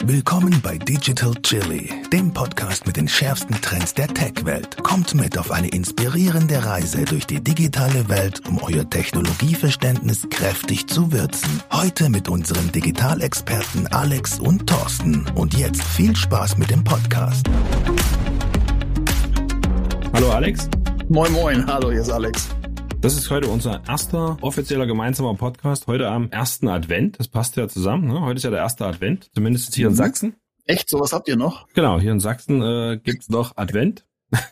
Willkommen bei Digital Chili, dem Podcast mit den schärfsten Trends der Tech-Welt. Kommt mit auf eine inspirierende Reise durch die digitale Welt, um euer Technologieverständnis kräftig zu würzen. Heute mit unseren Digitalexperten Alex und Thorsten. Und jetzt viel Spaß mit dem Podcast. Hallo Alex. Moin moin, hallo, hier ist Alex. Das ist heute unser erster offizieller gemeinsamer Podcast, heute am ersten Advent. Das passt ja zusammen, ne? Heute ist ja der erste Advent, zumindest hier in Sachsen. Echt, sowas habt ihr noch? Genau, hier in Sachsen gibt's noch Advent.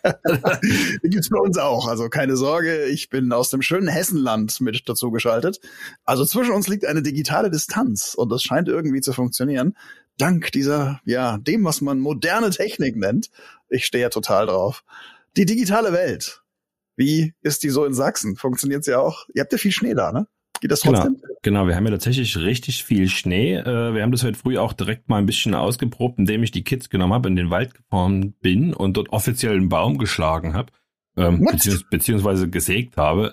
Die gibt's bei uns auch, also keine Sorge, ich bin aus dem schönen Hessenland mit dazu geschaltet. Also zwischen uns liegt eine digitale Distanz und das scheint irgendwie zu funktionieren. Dank dieser, dem, was man moderne Technik nennt. Ich stehe ja total drauf. Die digitale Welt. Wie ist die so in Sachsen? Funktioniert's ja auch? Ihr habt ja viel Schnee da, ne? Geht das trotzdem? Genau, wir haben ja tatsächlich richtig viel Schnee. Wir haben das heute früh auch direkt mal ein bisschen ausgeprobt, indem ich die Kids genommen habe, in den Wald gefahren bin und dort offiziell einen Baum geschlagen habe, beziehungsweise gesägt habe.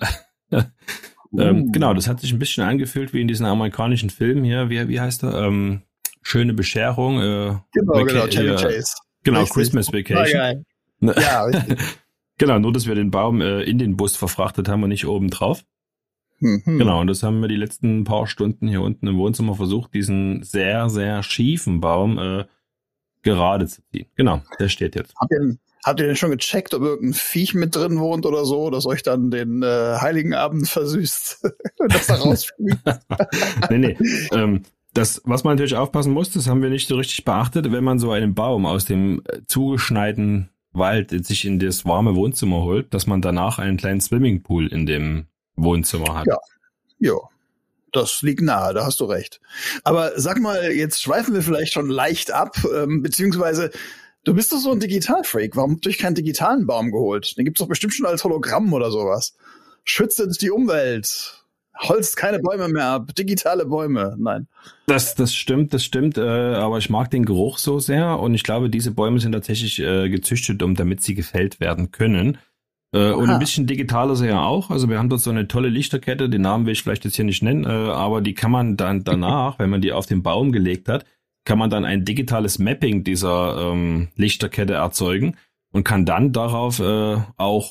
Genau, das hat sich ein bisschen angefühlt wie in diesen amerikanischen Filmen hier. Wie heißt er? Schöne Bescherung. Genau, Chevy Chase. Genau, richtig. Christmas Vacation. Ja, richtig. Genau, nur dass wir den Baum in den Bus verfrachtet haben und nicht oben drauf. Genau, und das haben wir die letzten paar Stunden hier unten im Wohnzimmer versucht, diesen sehr, sehr schiefen Baum gerade zu ziehen. Genau, der steht jetzt. Habt ihr denn schon gecheckt, ob irgendein Viech mit drin wohnt oder so, das euch dann den Heiligen Abend versüßt, wenn das da rausfliegt? Nee. Das, was man natürlich aufpassen muss, das haben wir nicht so richtig beachtet, wenn man so einen Baum aus dem zugeschneiten Wald sich in das warme Wohnzimmer holt, dass man danach einen kleinen Swimmingpool in dem Wohnzimmer hat. Ja, das liegt nahe, da hast du recht. Aber sag mal, jetzt schweifen wir vielleicht schon leicht ab, beziehungsweise du bist doch so ein Digitalfreak. Warum habt ihr euch keinen digitalen Baum geholt? Den gibt's doch bestimmt schon als Hologramm oder sowas. Schützt die Umwelt. Holzt keine Bäume mehr ab. Digitale Bäume. Nein. Das stimmt. Aber ich mag den Geruch so sehr und ich glaube, diese Bäume sind tatsächlich gezüchtet, damit sie gefällt werden können. Und ein bisschen digitaler ist er ja auch. Also wir haben dort so eine tolle Lichterkette, den Namen will ich vielleicht jetzt hier nicht nennen, aber die kann man dann danach, wenn man die auf den Baum gelegt hat, kann man dann ein digitales Mapping dieser Lichterkette erzeugen und kann dann darauf auch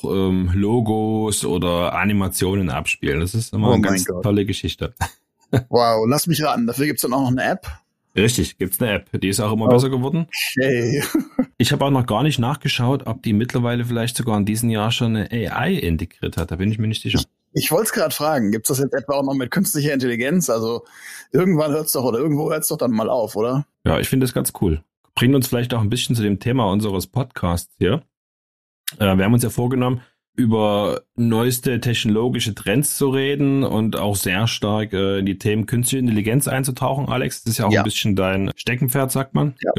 Logos oder Animationen abspielen. Das ist immer eine ganz tolle Geschichte. Wow, lass mich raten. Dafür gibt's dann auch noch eine App? Richtig, gibt's eine App. Die ist auch immer besser geworden. Okay. Ich habe auch noch gar nicht nachgeschaut, ob die mittlerweile vielleicht sogar in diesem Jahr schon eine AI integriert hat. Da bin ich mir nicht sicher. Ich wollte es gerade fragen. Gibt's das jetzt etwa auch noch mit künstlicher Intelligenz? Also irgendwann hört's doch oder irgendwo hört's doch dann mal auf, oder? Ja, ich finde das ganz cool. Bringt uns vielleicht auch ein bisschen zu dem Thema unseres Podcasts hier. Wir haben uns ja vorgenommen, über neueste technologische Trends zu reden und auch sehr stark in die Themen künstliche Intelligenz einzutauchen, Alex. Das ist ja auch ein bisschen dein Steckenpferd, sagt man. Ja.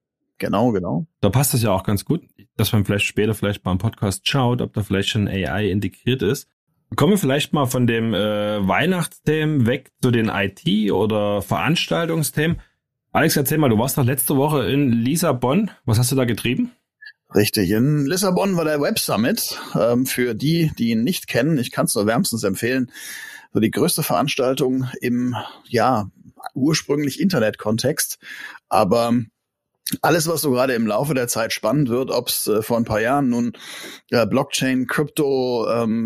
Genau. Da passt das ja auch ganz gut, dass man später beim Podcast schaut, ob da vielleicht schon AI integriert ist. Kommen wir vielleicht mal von dem Weihnachtsthemen weg zu den IT- oder Veranstaltungsthemen. Alex, erzähl mal, du warst doch letzte Woche in Lissabon. Was hast du da getrieben? Richtig, in Lissabon war der Web Summit. Für die ihn nicht kennen, ich kann es nur wärmstens empfehlen, so die größte Veranstaltung im, ursprünglich Internet-Kontext. Aber alles, was so gerade im Laufe der Zeit spannend wird, ob es vor ein paar Jahren nun Blockchain, Krypto,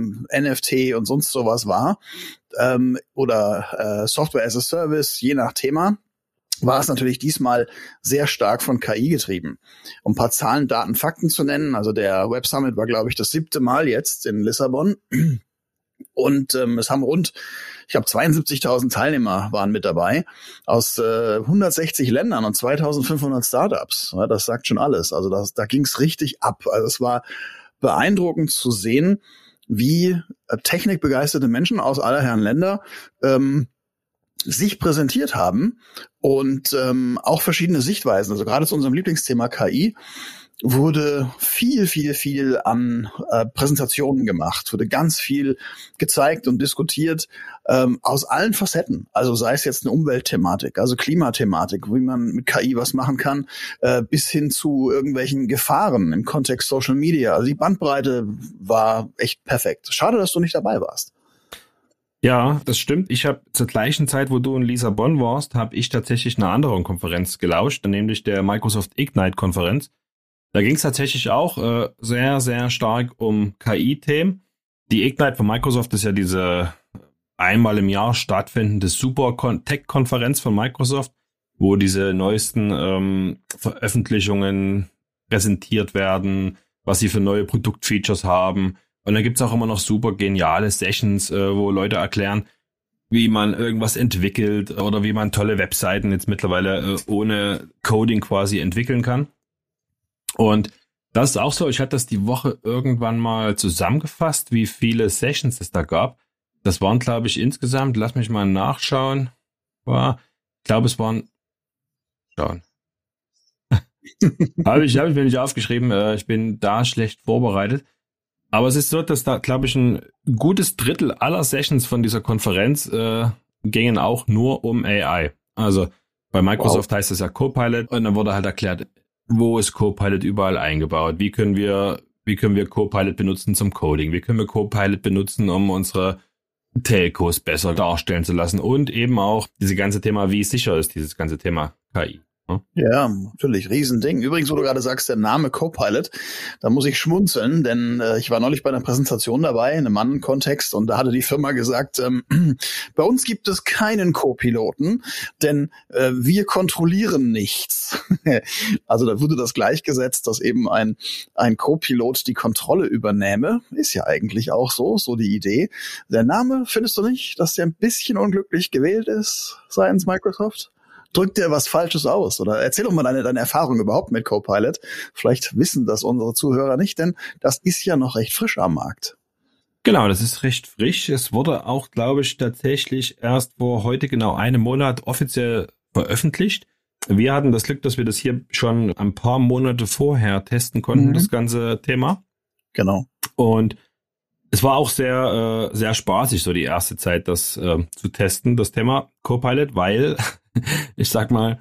NFT und sonst sowas war, oder Software as a Service, je nach Thema, war es natürlich diesmal sehr stark von KI getrieben. Um ein paar Zahlen, Daten, Fakten zu nennen, also der Web Summit war, glaube ich, das 7. Mal jetzt in Lissabon. Und es haben rund, 72.000 Teilnehmer waren mit dabei aus 160 Ländern und 2.500 Startups. Ja, das sagt schon alles. Also da ging es richtig ab. Also es war beeindruckend zu sehen, wie technikbegeisterte Menschen aus aller Herren Länder sich präsentiert haben und auch verschiedene Sichtweisen. Also gerade zu unserem Lieblingsthema KI wurde viel an Präsentationen gemacht, wurde ganz viel gezeigt und diskutiert aus allen Facetten. Also sei es jetzt eine Umweltthematik, also Klimathematik, wie man mit KI was machen kann, bis hin zu irgendwelchen Gefahren im Kontext Social Media. Also die Bandbreite war echt perfekt. Schade, dass du nicht dabei warst. Ja, das stimmt. Ich habe zur gleichen Zeit, wo du in Lissabon warst, habe ich tatsächlich einer anderen Konferenz gelauscht, nämlich der Microsoft Ignite-Konferenz. Da ging es tatsächlich auch sehr, sehr stark um KI-Themen. Die Ignite von Microsoft ist ja diese einmal im Jahr stattfindende Super-Tech-Konferenz von Microsoft, wo diese neuesten Veröffentlichungen präsentiert werden, was sie für neue Produktfeatures haben. Und dann gibt's auch immer noch super geniale Sessions, wo Leute erklären, wie man irgendwas entwickelt oder wie man tolle Webseiten jetzt mittlerweile ohne Coding quasi entwickeln kann. Und das ist auch so, ich hatte das die Woche irgendwann mal zusammengefasst, wie viele Sessions es da gab. Das waren, glaube ich, insgesamt, lass mich mal nachschauen, ich glaube, es waren, habe ich mir nicht aufgeschrieben, ich bin da schlecht vorbereitet. Aber es ist so, dass da, glaube ich, ein gutes Drittel aller Sessions von dieser Konferenz gingen auch nur um AI. Also bei Microsoft heißt es ja Copilot und dann wurde halt erklärt, wo ist Copilot überall eingebaut? Wie können wir Copilot benutzen zum Coding? Wie können wir Copilot benutzen, um unsere Telcos besser darstellen zu lassen? Und eben auch dieses ganze Thema, wie sicher ist dieses ganze Thema KI? Ja, natürlich, Riesending. Übrigens, wo du gerade sagst, der Name Copilot, da muss ich schmunzeln, denn ich war neulich bei einer Präsentation dabei, in einem anderen Kontext, und da hatte die Firma gesagt, bei uns gibt es keinen Co-Piloten, denn wir kontrollieren nichts. Also da wurde das gleichgesetzt, dass eben ein Co-Pilot die Kontrolle übernähme. Ist ja eigentlich auch so die Idee. Der Name, findest du nicht, dass der ein bisschen unglücklich gewählt ist seitens Microsoft? Drückt der was Falsches aus? Oder erzähl doch mal deine Erfahrung überhaupt mit Copilot. Vielleicht wissen das unsere Zuhörer nicht, denn das ist ja noch recht frisch am Markt. Genau, das ist recht frisch. Es wurde auch, glaube ich, tatsächlich erst vor heute genau einem Monat offiziell veröffentlicht. Wir hatten das Glück, dass wir das hier schon ein paar Monate vorher testen konnten, das ganze Thema. Genau. Und es war auch sehr, sehr spaßig, so die erste Zeit, das zu testen, das Thema Copilot, weil ich sag mal,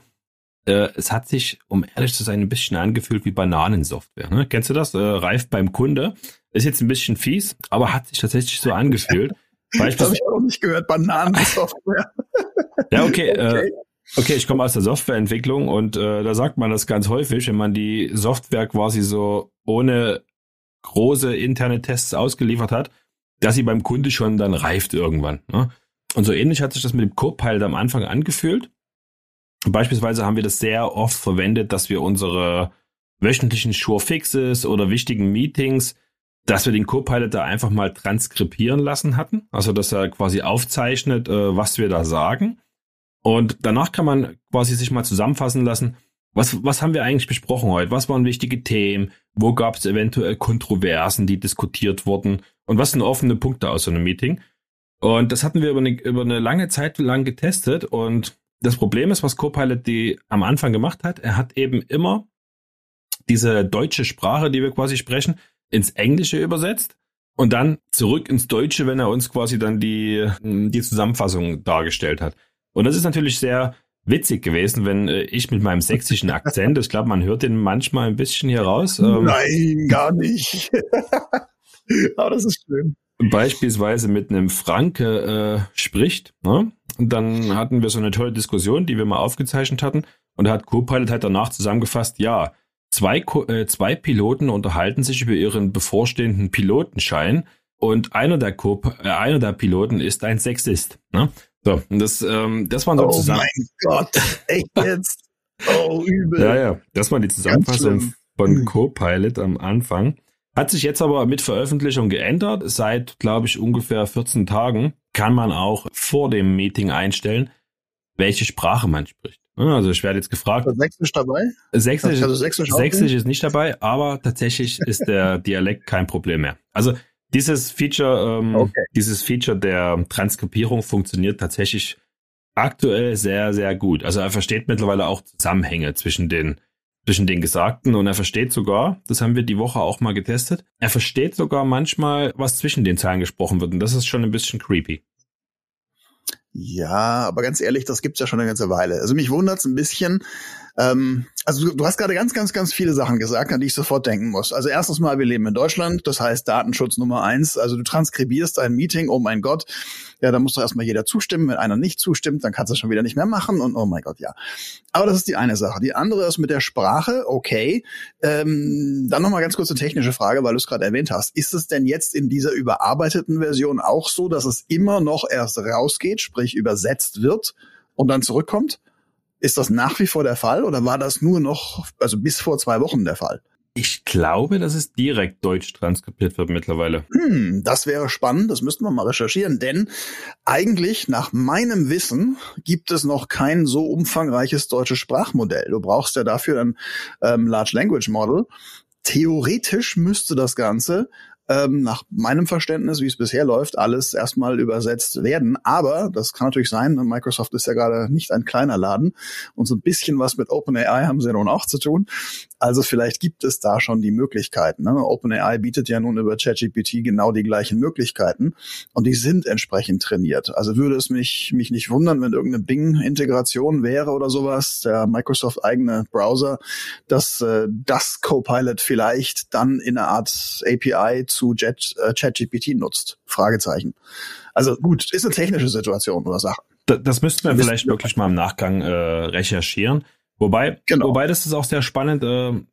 es hat sich, um ehrlich zu sein, ein bisschen angefühlt wie Bananensoftware. Ne? Kennst du das? Reift beim Kunde. Ist jetzt ein bisschen fies, aber hat sich tatsächlich so angefühlt. Das habe ich auch nicht gehört, Bananensoftware. Ja, okay. Okay, ich komme aus der Softwareentwicklung und da sagt man das ganz häufig, wenn man die Software quasi so ohne große interne Tests ausgeliefert hat, dass sie beim Kunde schon dann reift irgendwann. Ne? Und so ähnlich hat sich das mit dem Copilot am Anfang angefühlt. Beispielsweise haben wir das sehr oft verwendet, dass wir unsere wöchentlichen Sure-Fixes oder wichtigen Meetings, dass wir den Copilot da einfach mal transkribieren lassen hatten. Also, dass er quasi aufzeichnet, was wir da sagen. Und danach kann man quasi sich mal zusammenfassen lassen, was haben wir eigentlich besprochen heute? Was waren wichtige Themen? Wo gab es eventuell Kontroversen, die diskutiert wurden? Und was sind offene Punkte aus so einem Meeting? Und das hatten wir über eine lange Zeit lang getestet. Und das Problem ist, was Copilot am Anfang gemacht hat, er hat eben immer diese deutsche Sprache, die wir quasi sprechen, ins Englische übersetzt und dann zurück ins Deutsche, wenn er uns quasi dann die Zusammenfassung dargestellt hat. Und das ist natürlich sehr witzig gewesen, wenn ich mit meinem sächsischen Akzent, ich glaube, man hört den manchmal ein bisschen hier raus. Nein, gar nicht. Aber das ist schön. Beispielsweise mit einem Franke spricht. Ne? Und dann hatten wir so eine tolle Diskussion, die wir mal aufgezeichnet hatten. Und da hat Copilot halt danach zusammengefasst, ja, zwei Piloten unterhalten sich über ihren bevorstehenden Pilotenschein und einer der Piloten ist ein Sexist. Ne? So, und das waren so zusammen. Oh mein Gott, echt jetzt? Oh, übel. Ja, das war die Zusammenfassung von Copilot am Anfang. Hat sich jetzt aber mit Veröffentlichung geändert. Seit, glaube ich, ungefähr 14 Tagen kann man auch vor dem Meeting einstellen, welche Sprache man spricht. Also ich werde jetzt gefragt. Ist Sächsisch dabei? Sächsisch ist nicht dabei, aber tatsächlich ist der Dialekt kein Problem mehr. Also dieses Feature der Transkribierung funktioniert tatsächlich aktuell sehr, sehr gut. Also er versteht mittlerweile auch Zusammenhänge zwischen den Gesagten und er versteht sogar, das haben wir die Woche auch mal getestet, er versteht sogar manchmal, was zwischen den Zeilen gesprochen wird und das ist schon ein bisschen creepy. Ja, aber ganz ehrlich, das gibt's ja schon eine ganze Weile. Also mich wundert's ein bisschen, Also du hast gerade ganz, ganz, ganz viele Sachen gesagt, an die ich sofort denken muss. Also erstens mal, wir leben in Deutschland, das heißt Datenschutz Nummer 1. Also du transkribierst ein Meeting, oh mein Gott, ja, da muss doch erstmal jeder zustimmen. Wenn einer nicht zustimmt, dann kannst du es schon wieder nicht mehr machen und oh mein Gott, ja. Aber das ist die eine Sache. Die andere ist mit der Sprache, okay. Dann nochmal ganz kurz eine technische Frage, weil du es gerade erwähnt hast. Ist es denn jetzt in dieser überarbeiteten Version auch so, dass es immer noch erst rausgeht, sprich übersetzt wird und dann zurückkommt? Ist das nach wie vor der Fall oder war das nur noch, also bis vor 2 Wochen der Fall? Ich glaube, dass es direkt deutsch transkribiert wird mittlerweile. Das wäre spannend, das müssten wir mal recherchieren, denn eigentlich nach meinem Wissen gibt es noch kein so umfangreiches deutsches Sprachmodell. Du brauchst ja dafür ein Large Language Model. Theoretisch müsste das Ganze nach meinem Verständnis, wie es bisher läuft, alles erstmal übersetzt werden. Aber das kann natürlich sein, Microsoft ist ja gerade nicht ein kleiner Laden und so ein bisschen was mit OpenAI haben sie ja nun auch zu tun. Also vielleicht gibt es da schon die Möglichkeiten. Ne? OpenAI bietet ja nun über ChatGPT genau die gleichen Möglichkeiten und die sind entsprechend trainiert. Also würde es mich nicht wundern, wenn irgendeine Bing-Integration wäre oder sowas, der Microsoft-eigene Browser, dass das Copilot vielleicht dann in einer Art API zu ChatGPT nutzt. Fragezeichen. Also gut, ist eine technische Situation oder Sache. Das müssten wir vielleicht wirklich mal im Nachgang recherchieren. Wobei das ist auch sehr spannend,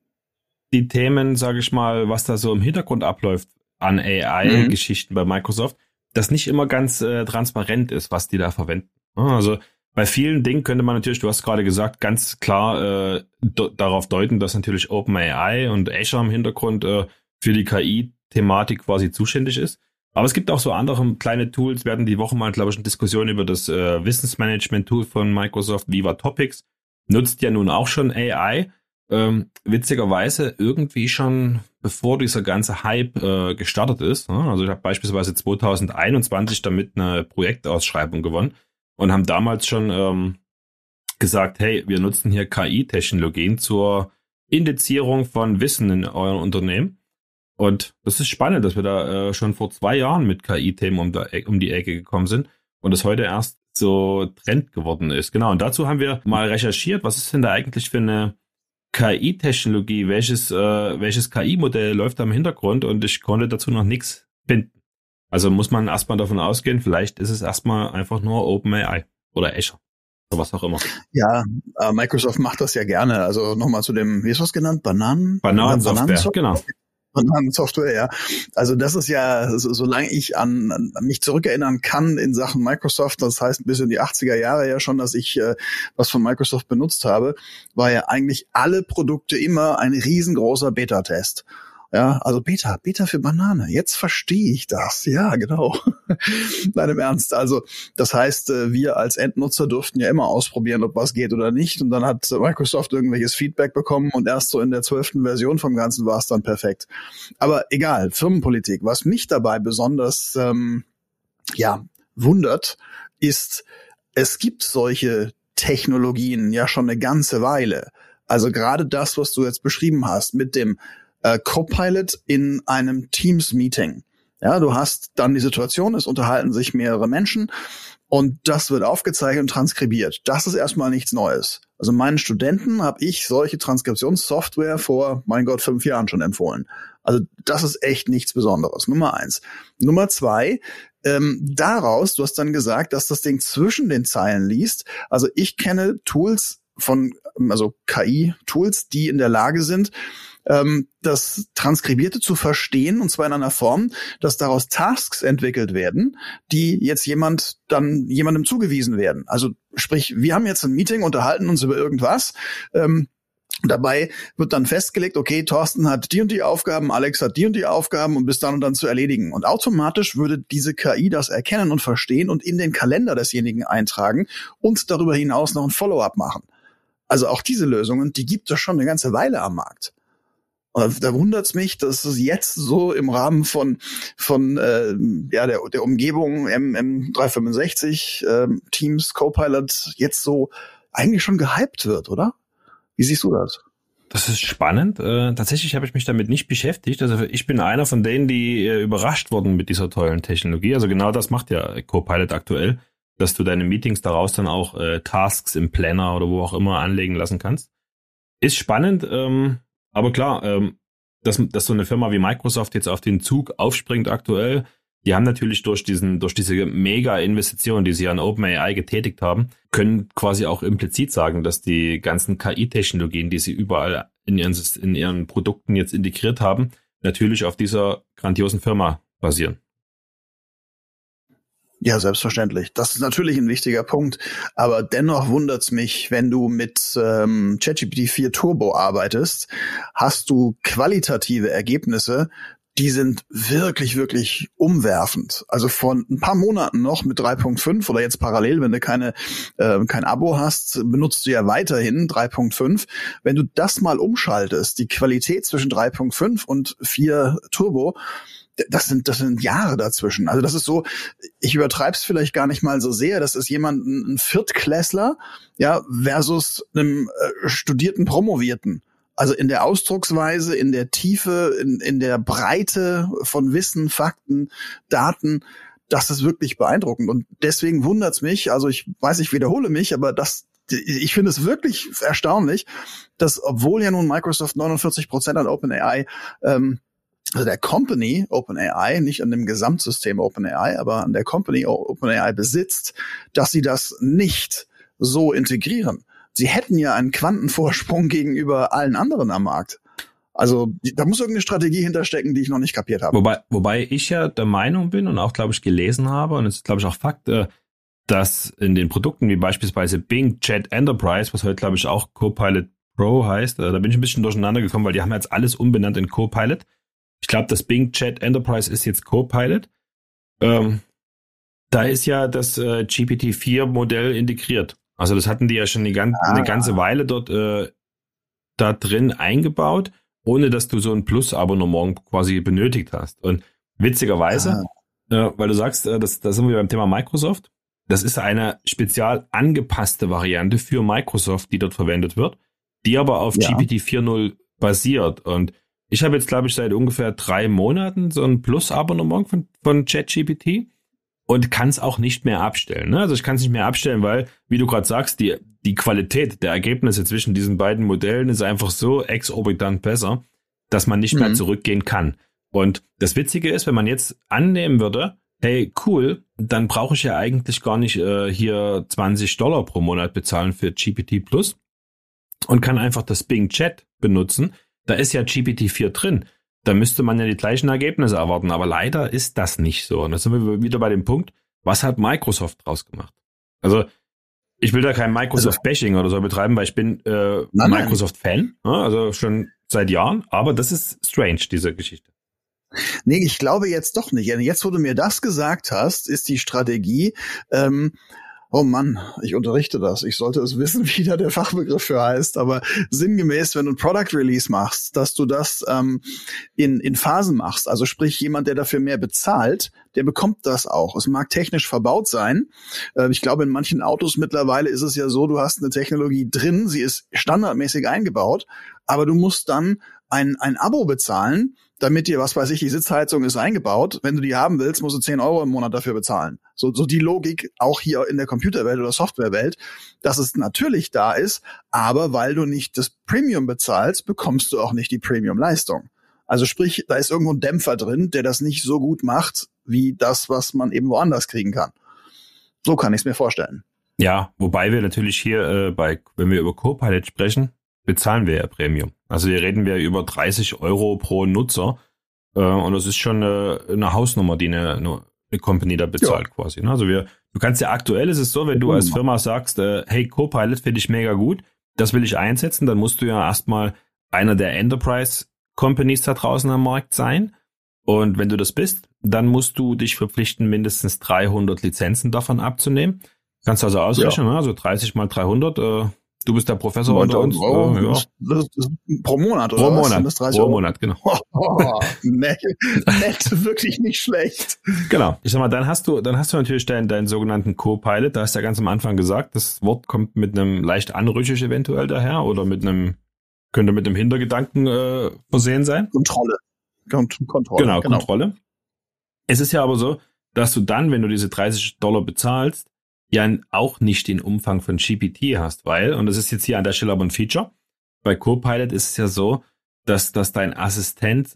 die Themen, sage ich mal, was da so im Hintergrund abläuft an AI-Geschichten bei Microsoft, das nicht immer ganz transparent ist, was die da verwenden. Also bei vielen Dingen könnte man natürlich, du hast gerade gesagt, ganz klar darauf deuten, dass natürlich OpenAI und Azure im Hintergrund für die KI-Thematik quasi zuständig ist. Aber es gibt auch so andere kleine Tools. Wir hatten die Woche mal, glaube ich, eine Diskussion über das Wissensmanagement-Tool von Microsoft, Viva Topics. Nutzt ja nun auch schon AI. Witzigerweise irgendwie schon, bevor dieser ganze Hype gestartet ist. Also ich habe beispielsweise 2021 damit eine Projektausschreibung gewonnen und haben damals schon gesagt, hey, wir nutzen hier KI-Technologien zur Indizierung von Wissen in eurem Unternehmen. Und das ist spannend, dass wir da schon vor 2 Jahren mit KI-Themen um die Ecke gekommen sind und es heute erst so Trend geworden ist. Genau, und dazu haben wir mal recherchiert, was ist denn da eigentlich für eine KI-Technologie, welches KI-Modell läuft da im Hintergrund, und ich konnte dazu noch nichts finden. Also muss man erstmal davon ausgehen, vielleicht ist es erstmal einfach nur OpenAI oder Azure oder was auch immer. Ja, Microsoft macht das ja gerne. Also nochmal zu dem, wie ist das genannt? Bananensoftware, genau. Software, ja. Also das ist ja, solange ich an mich zurückerinnern kann in Sachen Microsoft, das heißt bis in die 80er Jahre ja schon, dass ich was von Microsoft benutzt habe, war ja eigentlich alle Produkte immer ein riesengroßer Beta-Test. Ja, also Beta für Banane. Jetzt verstehe ich das. Ja, genau. Nein, im Ernst. Also, das heißt, wir als Endnutzer durften ja immer ausprobieren, ob was geht oder nicht. Und dann hat Microsoft irgendwelches Feedback bekommen und erst so in der 12. Version vom Ganzen war es dann perfekt. Aber egal, Firmenpolitik. Was mich dabei besonders, wundert, ist, es gibt solche Technologien ja schon eine ganze Weile. Also gerade das, was du jetzt beschrieben hast mit dem Copilot in einem Teams-Meeting. Ja, du hast dann die Situation, es unterhalten sich mehrere Menschen und das wird aufgezeichnet und transkribiert. Das ist erstmal nichts Neues. Also meinen Studenten habe ich solche Transkriptionssoftware vor, 5 Jahren schon empfohlen. Also das ist echt nichts Besonderes. Nummer 1. Nummer 2, daraus, du hast dann gesagt, dass das Ding zwischen den Zeilen liest. Also ich kenne Tools also KI-Tools, die in der Lage sind, das Transkribierte zu verstehen, und zwar in einer Form, dass daraus Tasks entwickelt werden, die jetzt jemandem zugewiesen werden. Also sprich, wir haben jetzt ein Meeting, unterhalten uns über irgendwas, dabei wird dann festgelegt, okay, Thorsten hat die und die Aufgaben, Alex hat die und die Aufgaben und bis dann und dann zu erledigen. Und automatisch würde diese KI das erkennen und verstehen und in den Kalender desjenigen eintragen und darüber hinaus noch ein Follow-up machen. Also auch diese Lösungen, die gibt es schon eine ganze Weile am Markt. Und da wundert's mich, dass es jetzt so im Rahmen von der Umgebung M365 Teams Copilot jetzt so eigentlich schon gehypt wird, oder? Wie siehst du das? Das ist spannend. Tatsächlich habe ich mich damit nicht beschäftigt. Also ich bin einer von denen, die überrascht wurden mit dieser tollen Technologie. Also genau das macht ja Copilot aktuell, dass du deine Meetings daraus dann auch Tasks im Planner oder wo auch immer anlegen lassen kannst. Ist spannend, aber klar, dass so eine Firma wie Microsoft jetzt auf den Zug aufspringt aktuell, die haben natürlich durch diese Mega-Investition, die sie an OpenAI getätigt haben, können quasi auch implizit sagen, dass die ganzen KI-Technologien, die sie überall in ihren Produkten jetzt integriert haben, natürlich auf dieser grandiosen Firma basieren. Ja, selbstverständlich. Das ist natürlich ein wichtiger Punkt. Aber dennoch wundert's mich, wenn du mit ChatGPT 4 Turbo arbeitest, hast du qualitative Ergebnisse, die sind wirklich, wirklich umwerfend. Also vor ein paar Monaten noch mit 3.5 oder jetzt parallel, wenn du kein Abo hast, benutzt du ja weiterhin 3.5. Wenn du das mal umschaltest, die Qualität zwischen 3.5 und 4 Turbo, das sind Jahre dazwischen. Also das ist so, ich übertreibe es vielleicht gar nicht mal so sehr, das ist ein Viertklässler, ja, versus einem studierten Promovierten. Also in der Ausdrucksweise, in der Tiefe, in der Breite von Wissen, Fakten, Daten, das ist wirklich beeindruckend. Und deswegen wundert's mich, also ich weiß, ich wiederhole mich, aber ich finde es wirklich erstaunlich, dass obwohl ja nun Microsoft 49% an OpenAI also der Company OpenAI, nicht an dem Gesamtsystem OpenAI, aber an der Company OpenAI besitzt, dass sie das nicht so integrieren. Sie hätten ja einen Quantenvorsprung gegenüber allen anderen am Markt. Also da muss irgendeine Strategie hinterstecken, die ich noch nicht kapiert habe. Wobei ich ja der Meinung bin und auch, glaube ich, gelesen habe, und es ist, glaube ich, auch Fakt, dass in den Produkten wie beispielsweise Bing Chat Enterprise, was heute, glaube ich, auch Copilot Pro heißt, da bin ich ein bisschen durcheinander gekommen, weil die haben jetzt alles umbenannt in Copilot. Ich glaube, das Bing Chat Enterprise ist jetzt Copilot. Da ist ja das GPT-4-Modell integriert. Also das hatten die ja schon eine ganze Weile dort da drin eingebaut, ohne dass du so ein Plus-Abonnement quasi benötigt hast. Und witzigerweise, weil du sagst, da sind wir beim Thema Microsoft, das ist eine spezial angepasste Variante für Microsoft, die dort verwendet wird, die aber auf GPT 4.0 basiert. Und ich habe jetzt, glaube ich, seit ungefähr 3 Monaten so ein Plus-Abonnement von ChatGPT und kann es auch nicht mehr abstellen. Ne? Also ich kann es nicht mehr abstellen, weil, wie du gerade sagst, die Qualität der Ergebnisse zwischen diesen beiden Modellen ist einfach so exorbitant besser, dass man nicht mehr zurückgehen kann. Und das Witzige ist, wenn man jetzt annehmen würde, hey, cool, dann brauche ich ja eigentlich gar nicht hier $20 pro Monat bezahlen für GPT Plus und kann einfach das Bing Chat benutzen. Da ist ja GPT-4 drin. Da müsste man ja die gleichen Ergebnisse erwarten. Aber leider ist das nicht so. Und da sind wir wieder bei dem Punkt, was hat Microsoft draus gemacht? Also ich will da kein Microsoft-Bashing oder so betreiben, weil ich bin Microsoft-Fan, also schon seit Jahren. Aber das ist strange, diese Geschichte. Nee, ich glaube jetzt doch nicht. Jetzt, wo du mir das gesagt hast, ist die Strategie, oh Mann, ich unterrichte das. Ich sollte es wissen, wie da der Fachbegriff für heißt. Aber sinngemäß, wenn du ein Product Release machst, dass du das in Phasen machst. Also sprich, jemand, der dafür mehr bezahlt, der bekommt das auch. Es mag technisch verbaut sein. Ich glaube, in manchen Autos mittlerweile ist es ja so, du hast eine Technologie drin, sie ist standardmäßig eingebaut, aber du musst dann ein Abo bezahlen, damit dir, was weiß ich, die Sitzheizung ist eingebaut. Wenn du die haben willst, musst du 10 € im Monat dafür bezahlen. So die Logik auch hier in der Computerwelt oder Softwarewelt, dass es natürlich da ist, aber weil du nicht das Premium bezahlst, bekommst du auch nicht die Premium-Leistung. Also sprich, da ist irgendwo ein Dämpfer drin, der das nicht so gut macht, wie das, was man eben woanders kriegen kann. So kann ich es mir vorstellen. Ja, wobei wir natürlich hier wenn wir über Copilot sprechen, bezahlen wir ja Premium. Also hier reden wir über 30 € pro Nutzer und das ist schon eine Hausnummer, die eine Company da bezahlt quasi. Also du kannst ja aktuell, ist es so, wenn du als Firma sagst, hey, Copilot finde ich mega gut, das will ich einsetzen, dann musst du ja erstmal einer der Enterprise Companies da draußen am Markt sein. Und wenn du das bist, dann musst du dich verpflichten, mindestens 300 Lizenzen davon abzunehmen. Kannst du also ausrechnen, also 30 mal 300, du bist der Professor unter uns. Das ist pro Monat, oder? Pro Monat, das 30 pro Monat, genau. Nett, wirklich nicht schlecht. Genau. Ich sag mal, dann hast du natürlich deinen sogenannten Co-Pilot. Da hast du ja ganz am Anfang gesagt, das Wort kommt mit einem leicht anrüchig eventuell daher oder könnte mit einem Hintergedanken versehen sein. Kontrolle. Genau, Kontrolle. Es ist ja aber so, dass du dann, wenn du diese $30 bezahlst, ja auch nicht den Umfang von GPT hast, weil, und das ist jetzt hier an der Stelle aber ein Feature, bei Copilot ist es ja so, dass dein Assistenz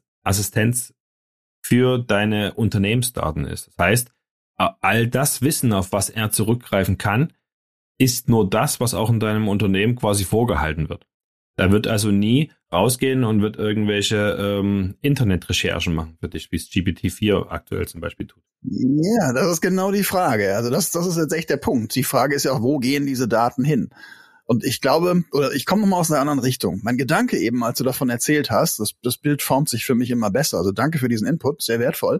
für deine Unternehmensdaten ist. Das heißt, all das Wissen, auf was er zurückgreifen kann, ist nur das, was auch in deinem Unternehmen quasi vorgehalten wird. Da wird also nie rausgehen und wird irgendwelche Internetrecherchen machen für dich, wie es GPT-4 aktuell zum Beispiel tut. Ja, das ist genau die Frage. Also das ist jetzt echt der Punkt. Die Frage ist ja auch, wo gehen diese Daten hin? Und ich glaube, oder ich komme nochmal aus einer anderen Richtung. Mein Gedanke eben, als du davon erzählt hast, das Bild formt sich für mich immer besser. Also danke für diesen Input, sehr wertvoll.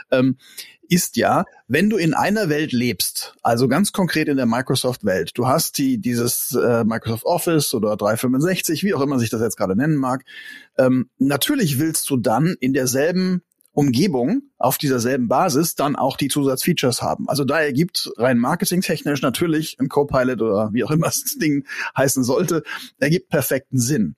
Ist ja, wenn du in einer Welt lebst, also ganz konkret in der Microsoft-Welt, du hast dieses Microsoft Office oder 365, wie auch immer sich das jetzt gerade nennen mag, natürlich willst du dann in derselben Umgebung, auf dieser selben Basis, dann auch die Zusatzfeatures haben. Also da ergibt rein marketingtechnisch natürlich ein Copilot oder wie auch immer das Ding heißen sollte, ergibt perfekten Sinn.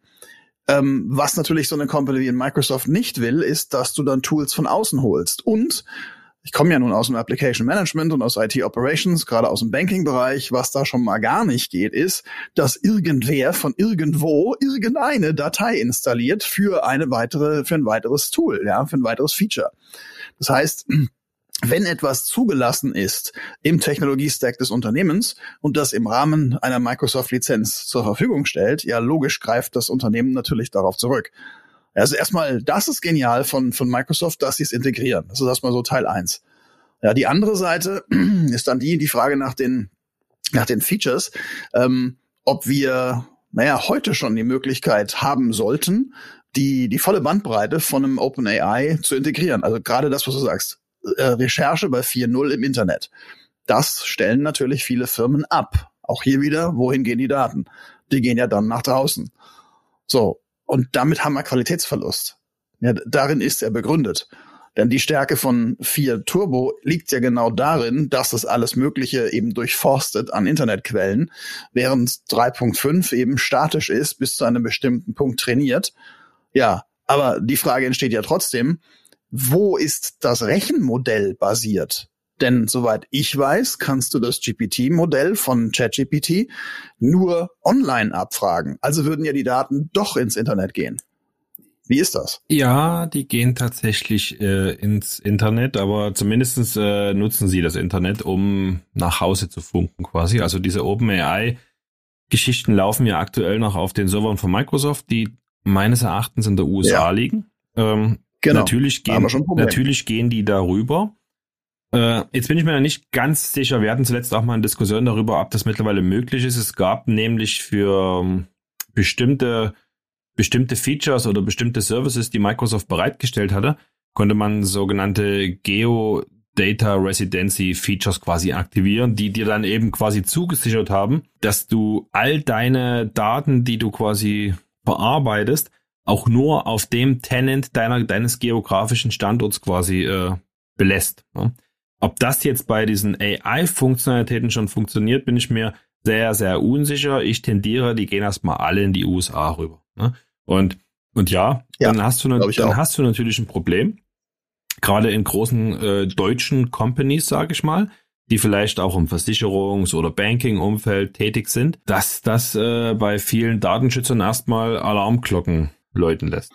Was natürlich so eine Company wie in Microsoft nicht will, ist, dass du dann Tools von außen holst. Und ich komme ja nun aus dem Application Management und aus IT Operations, gerade aus dem Banking-Bereich. Was da schon mal gar nicht geht, ist, dass irgendwer von irgendwo irgendeine Datei installiert für ein weiteres Tool, ja, für ein weiteres Feature. Das heißt, wenn etwas zugelassen ist im Technologiestack des Unternehmens und das im Rahmen einer Microsoft-Lizenz zur Verfügung stellt, ja, logisch greift das Unternehmen natürlich darauf zurück. Also erstmal, das ist genial von Microsoft, dass sie es integrieren. Das ist erstmal so Teil 1. Ja, die andere Seite ist dann die Frage nach den Features, ob wir, heute schon die Möglichkeit haben sollten, die volle Bandbreite von einem OpenAI zu integrieren. Also gerade das, was du sagst, Recherche bei 4.0 im Internet. Das stellen natürlich viele Firmen ab. Auch hier wieder, wohin gehen die Daten? Die gehen ja dann nach draußen. So. Und damit haben wir Qualitätsverlust. Ja, darin ist er begründet. Denn die Stärke von 4 Turbo liegt ja genau darin, dass es alles Mögliche eben durchforstet an Internetquellen, während 3.5 eben statisch ist, bis zu einem bestimmten Punkt trainiert. Ja, aber die Frage entsteht ja trotzdem, wo ist das Rechenmodell basiert? Denn soweit ich weiß, kannst du das GPT-Modell von ChatGPT nur online abfragen. Also würden ja die Daten doch ins Internet gehen. Wie ist das? Ja, die gehen tatsächlich ins Internet, aber zumindest nutzen sie das Internet, um nach Hause zu funken quasi. Also diese OpenAI-Geschichten laufen ja aktuell noch auf den Servern von Microsoft, die meines Erachtens in der USA liegen. Genau. Natürlich gehen die darüber. Jetzt bin ich mir noch nicht ganz sicher. Wir hatten zuletzt auch mal eine Diskussion darüber, ob das mittlerweile möglich ist. Es gab nämlich für bestimmte Features oder bestimmte Services, die Microsoft bereitgestellt hatte, konnte man sogenannte Geo-Data Residency Features quasi aktivieren, die dir dann eben quasi zugesichert haben, dass du all deine Daten, die du quasi verarbeitest, auch nur auf dem Tenant deines geografischen Standorts quasi belässt. Ne? Ob das jetzt bei diesen AI-Funktionalitäten schon funktioniert, bin ich mir sehr, sehr unsicher. Ich tendiere, die gehen erstmal alle in die USA rüber. Ne? Und ja, dann hast du natürlich ein Problem. Gerade in großen deutschen Companies, sage ich mal, die vielleicht auch im Versicherungs- oder Banking-Umfeld tätig sind, dass das bei vielen Datenschützern erstmal Alarmglocken läuten lässt.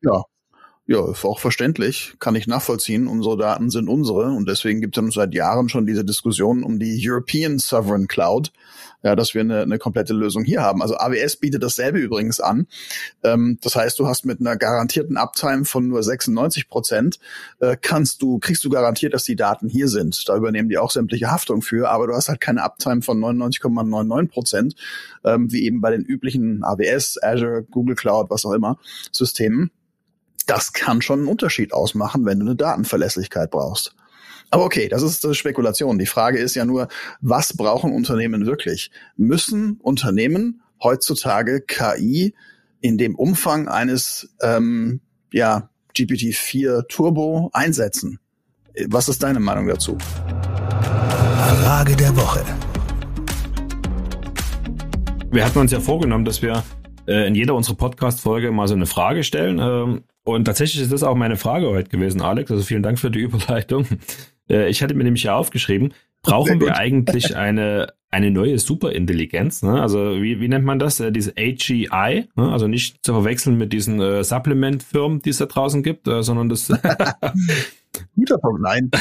Ja, ist auch verständlich, kann ich nachvollziehen. Unsere Daten sind unsere und deswegen gibt es seit Jahren schon diese Diskussion um die European Sovereign Cloud, ja, dass wir eine komplette Lösung hier haben. Also AWS bietet dasselbe übrigens an. Das heißt, du hast mit einer garantierten Uptime von nur 96%, kriegst du garantiert, dass die Daten hier sind. Da übernehmen die auch sämtliche Haftung für, aber du hast halt keine Uptime von 99,99%, wie eben bei den üblichen AWS, Azure, Google Cloud, was auch immer, Systemen. Das kann schon einen Unterschied ausmachen, wenn du eine Datenverlässlichkeit brauchst. Aber okay, das ist Spekulation. Die Frage ist ja nur, was brauchen Unternehmen wirklich? Müssen Unternehmen heutzutage KI in dem Umfang eines GPT-4 Turbo einsetzen? Was ist deine Meinung dazu? Frage der Woche. Wir hatten uns ja vorgenommen, dass wir in jeder unserer Podcast-Folge mal so eine Frage stellen. Und tatsächlich ist das auch meine Frage heute gewesen, Alex. Also vielen Dank für die Überleitung. Ich hatte mir nämlich ja aufgeschrieben, brauchen wir eigentlich eine eine neue Superintelligenz, ne? Also wie nennt man das? Diese AGI, ne? Also nicht zu verwechseln mit diesen Supplement-Firmen, die es da draußen gibt, sondern das Guter Punkt, nein.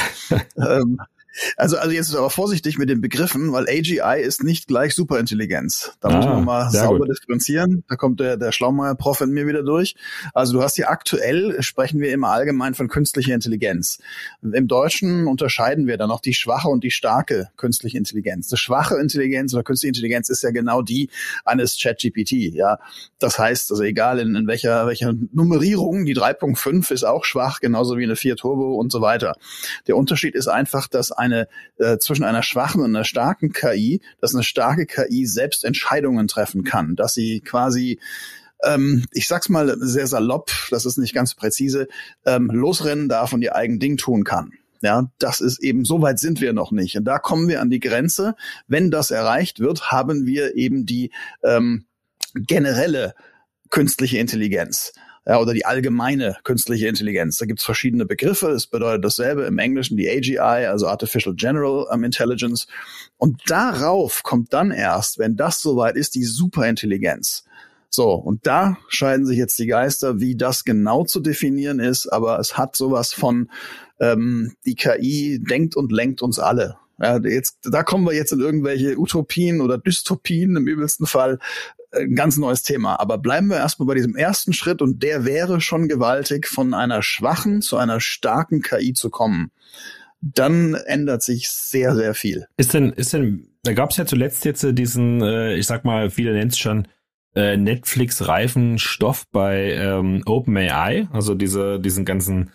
Also jetzt ist aber vorsichtig mit den Begriffen, weil AGI ist nicht gleich Superintelligenz. Da muss man mal sauber differenzieren. Da kommt der Schlaumeier-Prof in mir wieder durch. Also du hast hier aktuell, sprechen wir immer allgemein von künstlicher Intelligenz. Im Deutschen unterscheiden wir dann noch die schwache und die starke künstliche Intelligenz. Eine schwache Intelligenz oder künstliche Intelligenz ist ja genau die eines ChatGPT. Ja, das heißt, also egal in welcher Nummerierung, die 3.5 ist auch schwach, genauso wie eine 4 Turbo und so weiter. Der Unterschied ist einfach, dass zwischen einer schwachen und einer starken KI, dass eine starke KI selbst Entscheidungen treffen kann, dass sie quasi, ich sag's mal sehr salopp, das ist nicht ganz präzise, losrennen darf und ihr eigen Ding tun kann. Ja, das ist eben, so weit sind wir noch nicht. Und da kommen wir an die Grenze. Wenn das erreicht wird, haben wir eben die generelle künstliche Intelligenz. Ja, oder die allgemeine künstliche Intelligenz. Da gibt's verschiedene Begriffe. Es bedeutet dasselbe im Englischen, die AGI, also Artificial General Intelligence. Und darauf kommt dann erst, wenn das soweit ist, die Superintelligenz. So, und da scheiden sich jetzt die Geister, wie das genau zu definieren ist. Aber es hat sowas von, die KI denkt und lenkt uns alle. Ja, da kommen wir jetzt in irgendwelche Utopien oder Dystopien im übelsten Fall. Ein ganz neues Thema. Aber bleiben wir erstmal bei diesem ersten Schritt und der wäre schon gewaltig, von einer schwachen zu einer starken KI zu kommen. Dann ändert sich sehr, sehr viel. Da gab es ja zuletzt jetzt diesen, ich sag mal, viele nennen es schon Netflix-reifen Stoff bei OpenAI, also diesen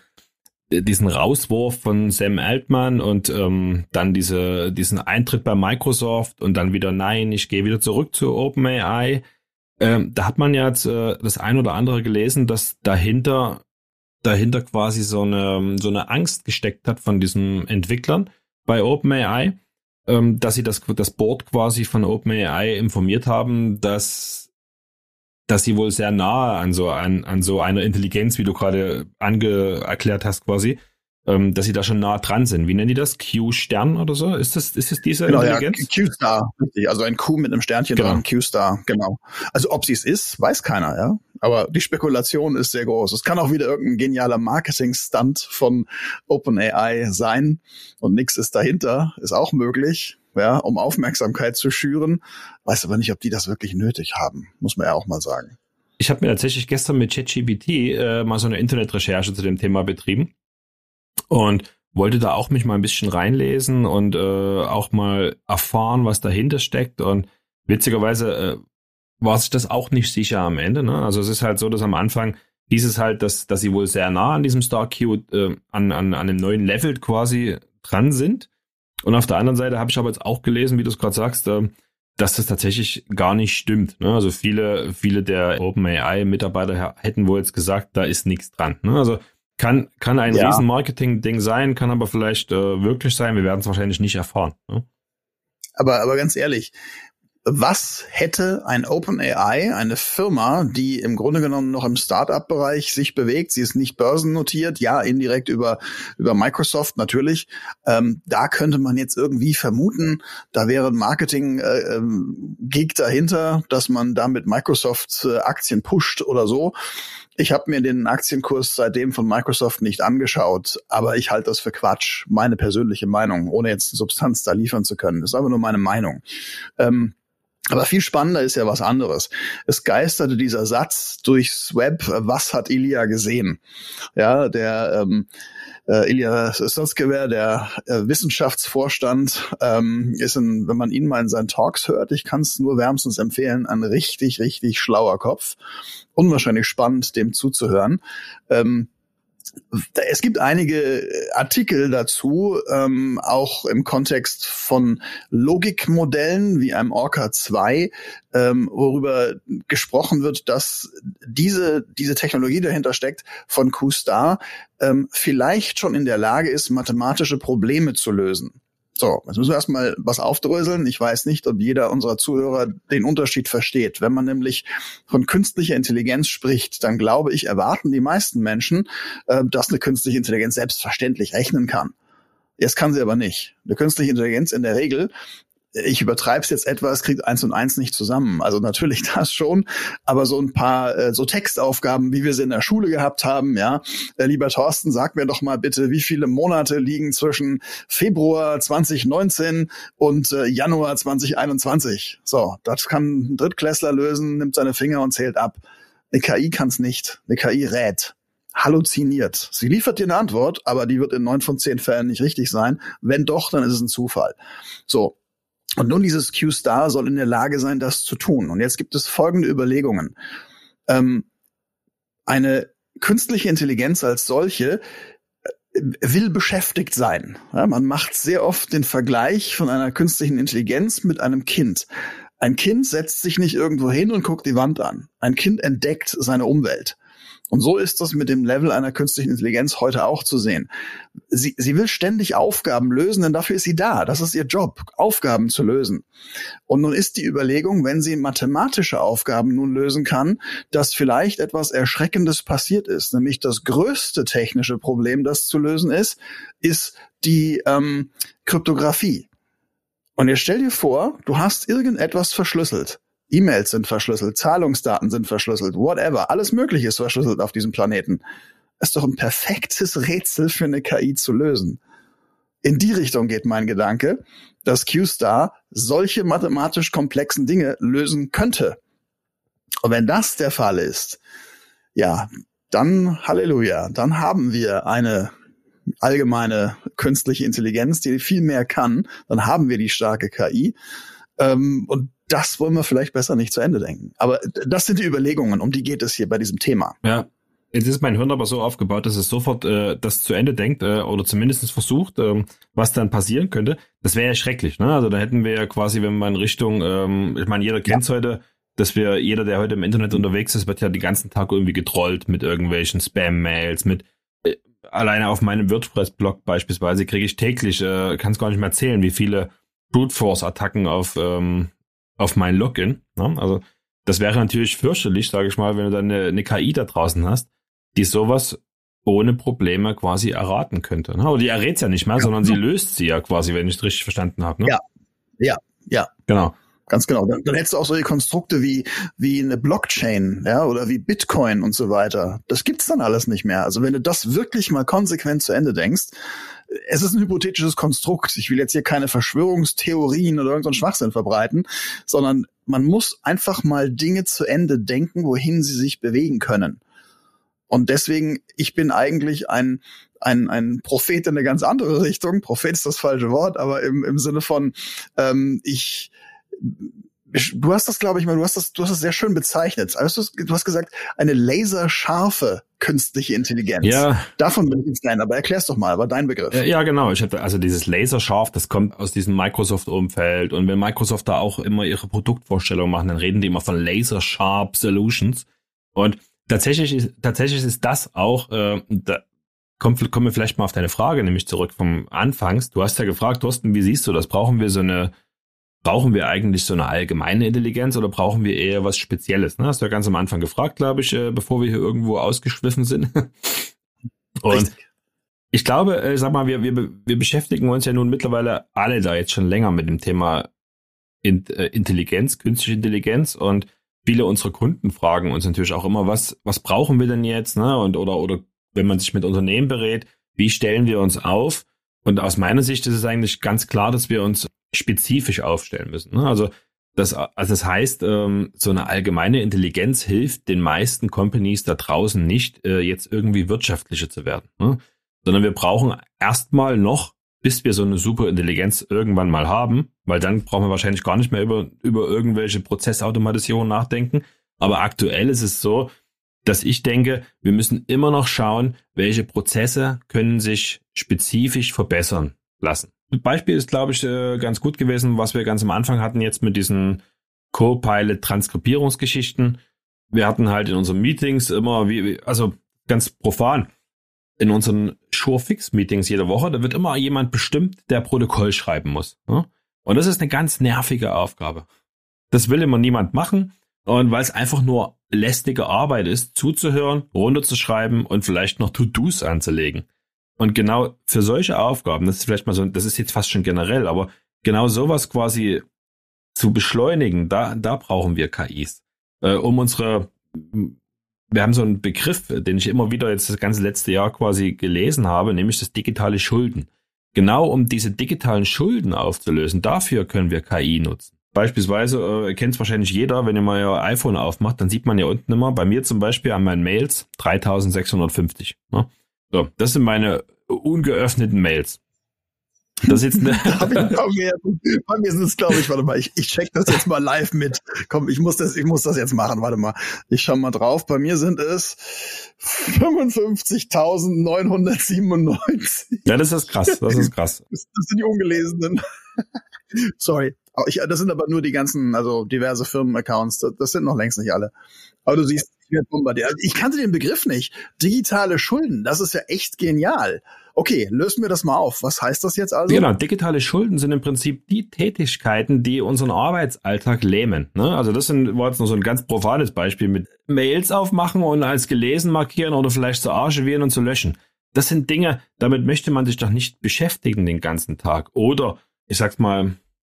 Rauswurf von Sam Altman und dann diesen Eintritt bei Microsoft und dann wieder nein, ich gehe wieder zurück zu OpenAI. Da hat man ja jetzt das ein oder andere gelesen, dass dahinter quasi so eine Angst gesteckt hat von diesen Entwicklern bei OpenAI, dass sie das Board quasi von OpenAI informiert haben, dass sie wohl sehr nahe an so einer Intelligenz, wie du gerade erklärt hast quasi, dass sie da schon nah dran sind. Wie nennen die das? Q-Stern oder so? Ist es diese Intelligenz? Ja, Q-Star, richtig. Also ein Q mit einem Sternchen dran, Q-Star, genau. Also ob sie es ist, weiß keiner, ja. Aber die Spekulation ist sehr groß. Es kann auch wieder irgendein genialer Marketing-Stunt von OpenAI sein und nichts ist dahinter, ist auch möglich. Ja, um Aufmerksamkeit zu schüren. Weiß aber nicht, ob die das wirklich nötig haben. Muss man ja auch mal sagen. Ich habe mir tatsächlich gestern mit ChatGPT mal so eine Internetrecherche zu dem Thema betrieben und wollte da auch mich mal ein bisschen reinlesen und auch mal erfahren, was dahinter steckt. Und witzigerweise war sich das auch nicht sicher am Ende. Ne? Also es ist halt so, dass am Anfang hieß es halt, dass sie wohl sehr nah an diesem Star-Q an einem neuen Level quasi dran sind. Und auf der anderen Seite habe ich aber jetzt auch gelesen, wie du es gerade sagst, dass das tatsächlich gar nicht stimmt. Ne? Also viele der OpenAI-Mitarbeiter hätten wohl jetzt gesagt, da ist nichts dran. Ne? Also kann ein riesen Marketing-Ding sein, kann aber vielleicht wirklich sein. Wir werden es wahrscheinlich nicht erfahren. Ne? Aber ganz ehrlich, was hätte ein OpenAI, eine Firma, die im Grunde genommen noch im Start-up-Bereich sich bewegt, sie ist nicht börsennotiert, ja, indirekt über Microsoft natürlich, da könnte man jetzt irgendwie vermuten, da wäre ein Marketing-Gig dahinter, dass man damit Microsoft Aktien pusht oder so. Ich habe mir den Aktienkurs seitdem von Microsoft nicht angeschaut, aber ich halte das für Quatsch. Meine persönliche Meinung, ohne jetzt Substanz da liefern zu können. Das ist aber nur meine Meinung. Aber viel spannender ist ja was anderes. Es geisterte dieser Satz durchs Web, was hat Ilya gesehen? Ja, der Ilya Sutskever, der Wissenschaftsvorstand, ist wenn man ihn mal in seinen Talks hört, ich kann es nur wärmstens empfehlen, ein richtig, richtig schlauer Kopf. Unwahrscheinlich spannend, dem zuzuhören. Es gibt einige Artikel dazu, auch im Kontext von Logikmodellen wie einem Orca 2, worüber gesprochen wird, dass diese Technologie dahinter steckt von Q-Star, vielleicht schon in der Lage ist, mathematische Probleme zu lösen. So, jetzt müssen wir erstmal was aufdröseln. Ich weiß nicht, ob jeder unserer Zuhörer den Unterschied versteht. Wenn man nämlich von künstlicher Intelligenz spricht, dann glaube ich, erwarten die meisten Menschen, dass eine künstliche Intelligenz selbstverständlich rechnen kann. Jetzt kann sie aber nicht. Eine künstliche Intelligenz in der Regel ich übertreibe es jetzt etwas, kriegt 1 und 1 nicht zusammen. Also natürlich das schon, aber so ein paar so Textaufgaben, wie wir sie in der Schule gehabt haben, ja. Lieber Thorsten, sag mir doch mal bitte, wie viele Monate liegen zwischen Februar 2019 und Januar 2021? So, das kann ein Drittklässler lösen, nimmt seine Finger und zählt ab. Eine KI kann es nicht. Eine KI rät. Halluziniert. Sie liefert dir eine Antwort, aber die wird in 9 von 10 Fällen nicht richtig sein. Wenn doch, dann ist es ein Zufall. So. Und nun dieses Q-Star soll in der Lage sein, das zu tun. Und jetzt gibt es folgende Überlegungen. Eine künstliche Intelligenz als solche will beschäftigt sein. Ja, man macht sehr oft den Vergleich von einer künstlichen Intelligenz mit einem Kind. Ein Kind setzt sich nicht irgendwo hin und guckt die Wand an. Ein Kind entdeckt seine Umwelt. Und so ist das mit dem Level einer künstlichen Intelligenz heute auch zu sehen. Sie will ständig Aufgaben lösen, denn dafür ist sie da. Das ist ihr Job, Aufgaben zu lösen. Und nun ist die Überlegung, wenn sie mathematische Aufgaben nun lösen kann, dass vielleicht etwas Erschreckendes passiert ist. Nämlich das größte technische Problem, das zu lösen ist die Kryptographie. Und jetzt stell dir vor, du hast irgendetwas verschlüsselt. E-Mails sind verschlüsselt, Zahlungsdaten sind verschlüsselt, whatever. Alles Mögliche ist verschlüsselt auf diesem Planeten. Das ist doch ein perfektes Rätsel für eine KI zu lösen. In die Richtung geht mein Gedanke, dass Q-Star solche mathematisch komplexen Dinge lösen könnte. Und wenn das der Fall ist, ja, dann Halleluja, dann haben wir eine allgemeine künstliche Intelligenz, die viel mehr kann, dann haben wir die starke KI. Und das wollen wir vielleicht besser nicht zu Ende denken. Aber das sind die Überlegungen, um die geht es hier bei diesem Thema. Ja, jetzt ist mein Hirn aber so aufgebaut, dass es sofort das zu Ende denkt oder zumindest versucht, was dann passieren könnte. Das wäre ja schrecklich, ne? Also da hätten wir ja quasi, wenn man in Richtung, ich meine, jeder kennt's heute, dass jeder, der heute im Internet unterwegs ist, wird ja den ganzen Tag irgendwie getrollt mit irgendwelchen Spam-Mails, mit alleine auf meinem WordPress-Blog beispielsweise kriege ich täglich, kann es gar nicht mehr erzählen, wie viele Brute-Force-Attacken auf mein Login. Ne? Also das wäre natürlich fürchterlich, sage ich mal, wenn du dann eine KI da draußen hast, die sowas ohne Probleme quasi erraten könnte. Ne? Aber die errät es ja nicht mehr, sondern sie löst sie ja quasi, wenn ich es richtig verstanden habe. Ne? Ja. Genau. Ganz genau. Dann hättest du auch solche Konstrukte wie eine Blockchain, ja, oder wie Bitcoin und so weiter. Das gibt's dann alles nicht mehr. Also wenn du das wirklich mal konsequent zu Ende denkst, es ist ein hypothetisches Konstrukt. Ich will jetzt hier keine Verschwörungstheorien oder irgendeinen Schwachsinn verbreiten, sondern man muss einfach mal Dinge zu Ende denken, wohin sie sich bewegen können. Und deswegen, ich bin eigentlich ein Prophet in eine ganz andere Richtung. Prophet ist das falsche Wort, aber im Sinne von, du hast das, glaube ich mal, du hast das sehr schön bezeichnet. Also du hast gesagt, eine laserscharfe künstliche Intelligenz. Ja. Davon bin ich jetzt klein, aber erklär's doch mal, war dein Begriff. Ja, genau. Also dieses laserscharf, das kommt aus diesem Microsoft-Umfeld. Und wenn Microsoft da auch immer ihre Produktvorstellungen machen, dann reden die immer von Laser Sharp Solutions. Und tatsächlich ist das auch, da kommen wir vielleicht mal auf deine Frage, nämlich zurück vom Anfangs. Du hast ja gefragt, Thorsten, wie siehst du das? Brauchen wir eigentlich so eine allgemeine Intelligenz oder brauchen wir eher was Spezielles? Ne? Hast du ja ganz am Anfang gefragt, glaube ich, bevor wir hier irgendwo ausgeschwiffen sind. Und richtig. Ich glaube, sag mal, wir beschäftigen uns ja nun mittlerweile alle da jetzt schon länger mit dem Thema Intelligenz, künstliche Intelligenz, und viele unserer Kunden fragen uns natürlich auch immer, was brauchen wir denn jetzt? Ne? Und oder wenn man sich mit Unternehmen berät, wie stellen wir uns auf? Und aus meiner Sicht ist es eigentlich ganz klar, dass wir uns spezifisch aufstellen müssen. Also das heißt, so eine allgemeine Intelligenz hilft den meisten Companies da draußen nicht, jetzt irgendwie wirtschaftlicher zu werden. Sondern wir brauchen erstmal noch, bis wir so eine Superintelligenz irgendwann mal haben, weil dann brauchen wir wahrscheinlich gar nicht mehr über irgendwelche Prozessautomatisierung nachdenken. Aber aktuell ist es so, dass ich denke, wir müssen immer noch schauen, welche Prozesse können sich spezifisch verbessern lassen. Das Beispiel ist, glaube ich, ganz gut gewesen, was wir ganz am Anfang hatten jetzt mit diesen Co-Pilot-Transkribierungsgeschichten. Wir hatten halt in unseren Meetings immer, also ganz profan, in unseren Sure-Fix-Meetings jede Woche, da wird immer jemand bestimmt, der Protokoll schreiben muss. Ne? Und das ist eine ganz nervige Aufgabe. Das will immer niemand machen. Und weil es einfach nur lästige Arbeit ist, zuzuhören, runterzuschreiben und vielleicht noch To-Dos anzulegen. Und genau für solche Aufgaben, das ist vielleicht mal so, das ist jetzt fast schon generell, aber genau sowas quasi zu beschleunigen, da brauchen wir KIs. Wir haben so einen Begriff, den ich immer wieder jetzt das ganze letzte Jahr quasi gelesen habe, nämlich das digitale Schulden. Genau um diese digitalen Schulden aufzulösen, dafür können wir KI nutzen. Beispielsweise kennt es wahrscheinlich jeder, wenn ihr mal euer iPhone aufmacht, dann sieht man ja unten immer, bei mir zum Beispiel an meinen Mails 3650. Ne? So, das sind meine ungeöffneten Mails. Das ist jetzt bei mir sind es, glaube ich, warte mal, ich check das jetzt mal live mit. Komm, ich muss das jetzt machen, warte mal. Ich schau mal drauf. Bei mir sind es 55.997. Ja, das ist krass. Das sind die ungelesenen. Sorry. Das sind aber nur die ganzen, also diverse Firmenaccounts. Das sind noch längst nicht alle. Aber du siehst, ich werde bombardiert. Ich kannte den Begriff nicht. Digitale Schulden, das ist ja echt genial. Okay, lösen wir das mal auf. Was heißt das jetzt also? Genau, digitale Schulden sind im Prinzip die Tätigkeiten, die unseren Arbeitsalltag lähmen. Ne? Also das war jetzt nur so ein ganz profanes Beispiel mit Mails aufmachen und als gelesen markieren oder vielleicht zu archivieren und zu löschen. Das sind Dinge, damit möchte man sich doch nicht beschäftigen den ganzen Tag. Oder, ich sag's mal,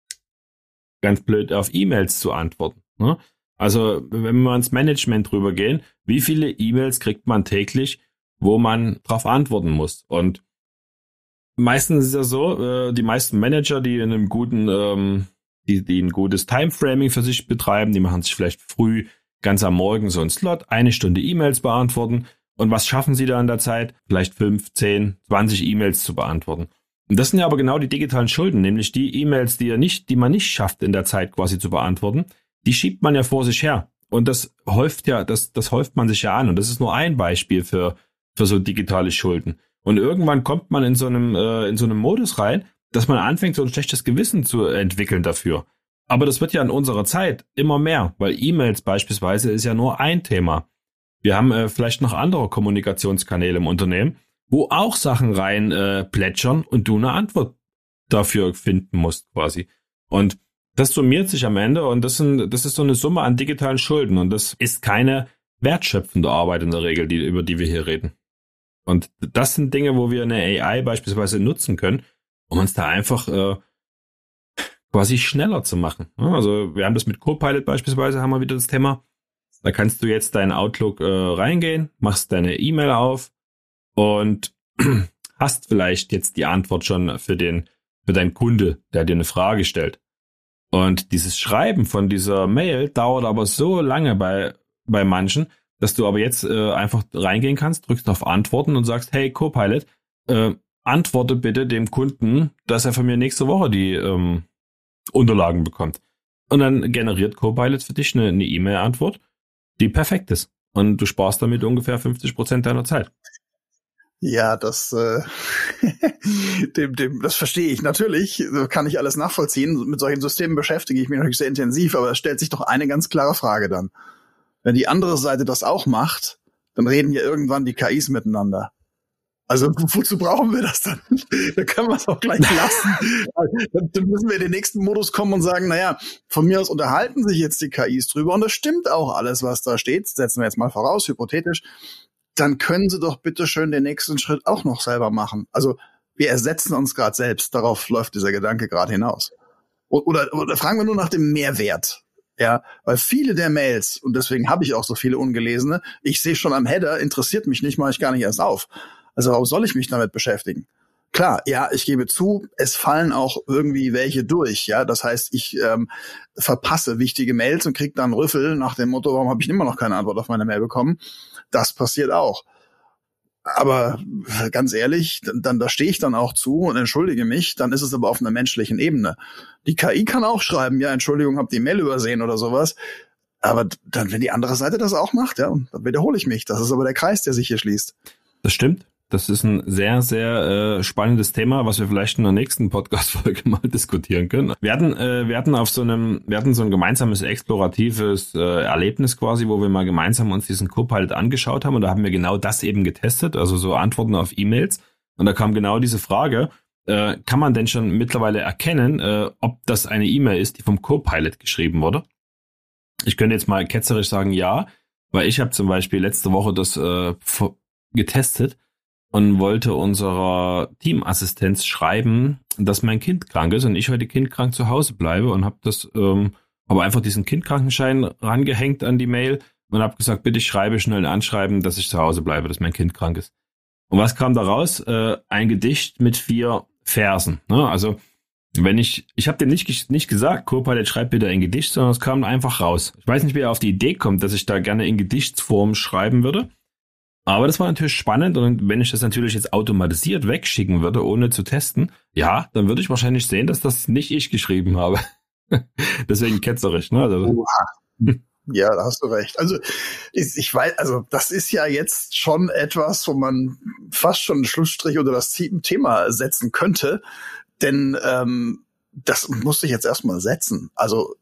ganz blöd, auf E-Mails zu antworten. Ne? Also wenn wir ins Management drüber gehen, wie viele E-Mails kriegt man täglich, wo man drauf antworten muss? Und meistens ist es ja so, die meisten Manager, die in einem guten, die ein gutes Timeframing für sich betreiben, die machen sich vielleicht früh ganz am Morgen so einen Slot, 1 Stunde E-Mails beantworten. Und was schaffen sie da in der Zeit? Vielleicht 5, 10, 20 E-Mails zu beantworten. Und das sind ja aber genau die digitalen Schulden, nämlich die E-Mails, die man nicht schafft in der Zeit quasi zu beantworten, die schiebt man ja vor sich her. Und das häuft man sich ja an. Und das ist nur ein Beispiel für so digitale Schulden. Und irgendwann kommt man in so einem Modus rein, dass man anfängt, so ein schlechtes Gewissen zu entwickeln dafür. Aber das wird ja in unserer Zeit immer mehr, weil E-Mails beispielsweise ist ja nur ein Thema. Wir haben vielleicht noch andere Kommunikationskanäle im Unternehmen, wo auch Sachen rein plätschern und du eine Antwort dafür finden musst quasi. Und das summiert sich am Ende und das ist so eine Summe an digitalen Schulden und das ist keine wertschöpfende Arbeit in der Regel, über die wir hier reden. Und das sind Dinge, wo wir eine AI beispielsweise nutzen können, um uns da einfach quasi schneller zu machen. Also wir haben das mit Copilot beispielsweise, haben wir wieder das Thema. Da kannst du jetzt deinen Outlook reingehen, machst deine E-Mail auf und hast vielleicht jetzt die Antwort schon für deinen Kunde, der dir eine Frage stellt. Und dieses Schreiben von dieser Mail dauert aber so lange bei manchen, dass du aber jetzt einfach reingehen kannst, drückst auf Antworten und sagst, hey Copilot, antworte bitte dem Kunden, dass er von mir nächste Woche die Unterlagen bekommt. Und dann generiert Copilot für dich eine E-Mail-Antwort, die perfekt ist. Und du sparst damit ungefähr 50% deiner Zeit. Ja, das verstehe ich natürlich, kann ich alles nachvollziehen. Mit solchen Systemen beschäftige ich mich natürlich sehr intensiv, aber es stellt sich doch eine ganz klare Frage dann. Wenn die andere Seite das auch macht, dann reden ja irgendwann die KIs miteinander. Also wozu brauchen wir das dann? Da können wir es auch gleich lassen. Dann müssen wir in den nächsten Modus kommen und sagen, naja, von mir aus unterhalten sich jetzt die KIs drüber und das stimmt auch alles, was da steht. Setzen wir jetzt mal voraus, hypothetisch. Dann können sie doch bitte schön den nächsten Schritt auch noch selber machen. Also wir ersetzen uns gerade selbst. Darauf läuft dieser Gedanke gerade hinaus. Oder fragen wir nur nach dem Mehrwert. Ja, weil viele der Mails, und deswegen habe ich auch so viele ungelesene, ich sehe schon am Header, interessiert mich nicht, mache ich gar nicht erst auf. Also warum soll ich mich damit beschäftigen? Klar, ja, ich gebe zu, es fallen auch irgendwie welche durch. Ja, das heißt, ich verpasse wichtige Mails und kriege dann Rüffel nach dem Motto, warum habe ich immer noch keine Antwort auf meine Mail bekommen? Das passiert auch. Aber ganz ehrlich, da stehe ich dann auch zu und entschuldige mich, dann ist es aber auf einer menschlichen Ebene. Die KI kann auch schreiben, ja, Entschuldigung, hab die Mail übersehen oder sowas. Aber dann, wenn die andere Seite das auch macht, ja, dann wiederhole ich mich. Das ist aber der Kreis, der sich hier schließt. Das stimmt. Das ist ein sehr, sehr spannendes Thema, was wir vielleicht in der nächsten Podcast-Folge mal diskutieren können. Wir hatten so ein gemeinsames exploratives Erlebnis quasi, wo wir mal gemeinsam uns diesen Copilot angeschaut haben und da haben wir genau das eben getestet, also so Antworten auf E-Mails. Und da kam genau diese Frage, kann man denn schon mittlerweile erkennen, ob das eine E-Mail ist, die vom Copilot geschrieben wurde? Ich könnte jetzt mal ketzerisch sagen, ja, weil ich habe zum Beispiel letzte Woche das getestet. und wollte unserer Teamassistenz schreiben, dass mein Kind krank ist und ich heute kindkrank zu Hause bleibe und habe einfach diesen Kindkrankenschein rangehängt an die Mail und habe gesagt, bitte schreibe schnell ein Anschreiben, dass ich zu Hause bleibe, dass mein Kind krank ist. Und was kam da raus? Ein Gedicht mit 4 Versen. Ne? Also ich habe dem nicht gesagt, Copilot schreibt bitte ein Gedicht, sondern es kam einfach raus. Ich weiß nicht, wie er auf die Idee kommt, dass ich da gerne in Gedichtsform schreiben würde. Aber das war natürlich spannend und wenn ich das natürlich jetzt automatisiert wegschicken würde, ohne zu testen, ja, dann würde ich wahrscheinlich sehen, dass das nicht ich geschrieben habe. Deswegen ketzerisch, ne? Also, ja, da hast du recht. Also ich weiß, also das ist ja jetzt schon etwas, wo man fast schon einen Schlussstrich unter das Thema setzen könnte, denn das musste ich jetzt erstmal setzen. Also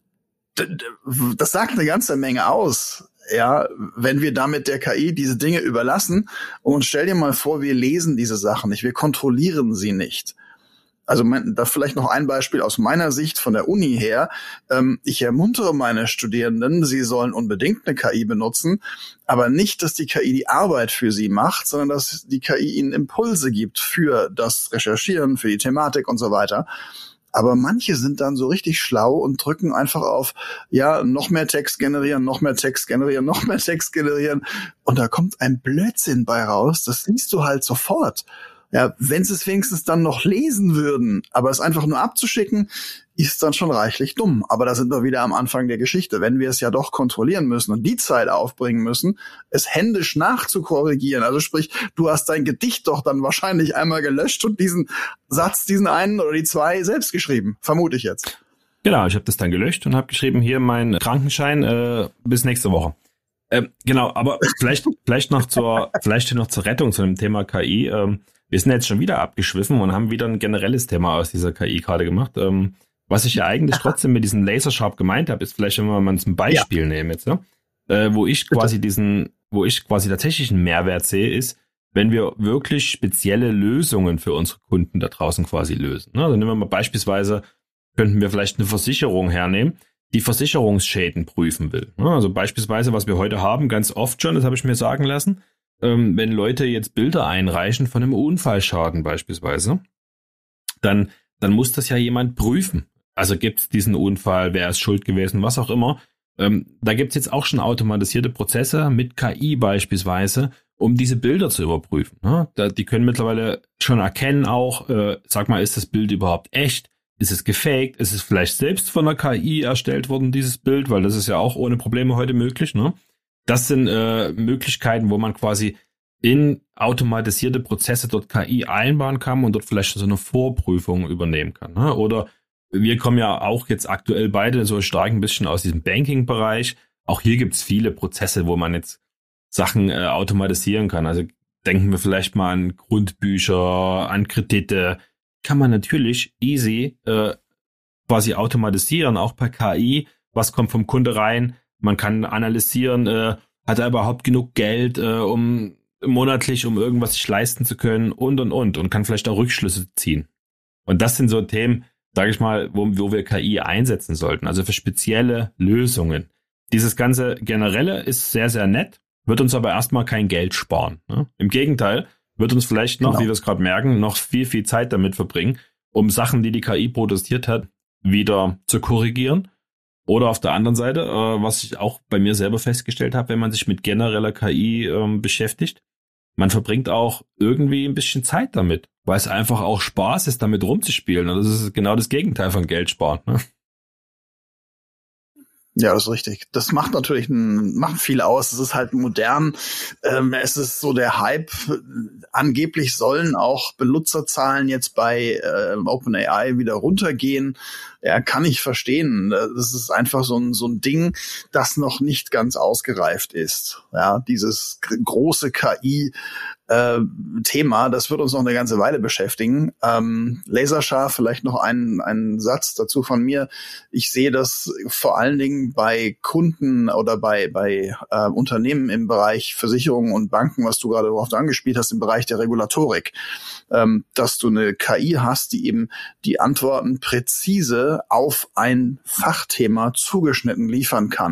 das sagt eine ganze Menge aus, ja, wenn wir damit der KI diese Dinge überlassen. Und stell dir mal vor, wir lesen diese Sachen nicht, wir kontrollieren sie nicht. Also da vielleicht noch ein Beispiel aus meiner Sicht von der Uni her. Ich ermuntere meine Studierenden, sie sollen unbedingt eine KI benutzen, aber nicht, dass die KI die Arbeit für sie macht, sondern dass die KI ihnen Impulse gibt für das Recherchieren, für die Thematik und so weiter. Aber manche sind dann so richtig schlau und drücken einfach auf, ja, noch mehr Text generieren, noch mehr Text generieren, noch mehr Text generieren. Und da kommt ein Blödsinn bei raus. Das liest du halt sofort. Ja, wenn sie es wenigstens dann noch lesen würden, aber es einfach nur abzuschicken, ist dann schon reichlich dumm. Aber da sind wir wieder am Anfang der Geschichte. Wenn wir es ja doch kontrollieren müssen und die Zeit aufbringen müssen, es händisch nachzukorrigieren, also sprich, du hast dein Gedicht doch dann wahrscheinlich einmal gelöscht und diesen Satz, diesen einen oder die 2 selbst geschrieben, vermute ich jetzt. Genau, ich habe das dann gelöscht und habe geschrieben, hier mein Krankenschein bis nächste Woche. Genau, aber vielleicht noch zur Rettung zu dem Thema KI. Wir sind jetzt schon wieder abgeschwiffen und haben wieder ein generelles Thema aus dieser KI gerade gemacht. Was ich ja eigentlich trotzdem mit diesem Lasersharp gemeint habe, ist vielleicht, wenn wir mal zum Beispiel nehmen jetzt, ne? Wo ich quasi tatsächlich einen Mehrwert sehe, ist, wenn wir wirklich spezielle Lösungen für unsere Kunden da draußen quasi lösen. Ne? Also nehmen wir mal beispielsweise, könnten wir vielleicht eine Versicherung hernehmen, die Versicherungsschäden prüfen will. Ne? Also beispielsweise, was wir heute haben, ganz oft schon, das habe ich mir sagen lassen, wenn Leute jetzt Bilder einreichen von einem Unfallschaden beispielsweise, dann muss das ja jemand prüfen. Also gibt es diesen Unfall, wer ist schuld gewesen, was auch immer. Da gibt es jetzt auch schon automatisierte Prozesse mit KI beispielsweise, um diese Bilder zu überprüfen. Ne? Die können mittlerweile schon erkennen auch, sag mal, ist das Bild überhaupt echt? Ist es gefaked? Ist es vielleicht selbst von der KI erstellt worden, dieses Bild? Weil das ist ja auch ohne Probleme heute möglich, ne? Das sind Möglichkeiten, wo man quasi in automatisierte Prozesse dort KI einbauen kann und dort vielleicht so eine Vorprüfung übernehmen kann. Ne? Oder wir kommen ja auch jetzt aktuell beide so stark ein bisschen aus diesem Banking-Bereich. Auch hier gibt es viele Prozesse, wo man jetzt Sachen automatisieren kann. Also denken wir vielleicht mal an Grundbücher, an Kredite. Kann man natürlich easy quasi automatisieren, auch per KI. Was kommt vom Kunde rein? Man kann analysieren, hat er überhaupt genug Geld, um monatlich, um irgendwas sich leisten zu können und kann vielleicht auch Rückschlüsse ziehen. Und das sind so Themen, sage ich mal, wo wir KI einsetzen sollten, also für spezielle Lösungen. Dieses ganze Generelle ist sehr, sehr nett, wird uns aber erstmal kein Geld sparen. Ne? Im Gegenteil, wird uns vielleicht noch, wie wir es gerade merken, noch viel, viel Zeit damit verbringen, um Sachen, die KI produziert hat, wieder zu korrigieren. Oder auf der anderen Seite, was ich auch bei mir selber festgestellt habe, wenn man sich mit genereller KI beschäftigt, man verbringt auch irgendwie ein bisschen Zeit damit, weil es einfach auch Spaß ist, damit rumzuspielen. Und das ist genau das Gegenteil von Geld sparen. Ne? Ja, das ist richtig. Das macht natürlich macht viel aus. Es ist halt modern. Es ist so der Hype. Angeblich sollen auch Benutzerzahlen jetzt bei OpenAI wieder runtergehen. Ja, kann ich verstehen. Das ist einfach so ein Ding, das noch nicht ganz ausgereift ist. Ja, dieses große KI Thema, das wird uns noch eine ganze Weile beschäftigen. Laserscharf, vielleicht noch einen Satz dazu von mir. Ich sehe das vor allen Dingen bei Kunden oder bei Unternehmen im Bereich Versicherungen und Banken, was du gerade darauf angespielt hast, im Bereich der Regulatorik, dass du eine KI hast, die eben die Antworten präzise auf ein Fachthema zugeschnitten liefern kann.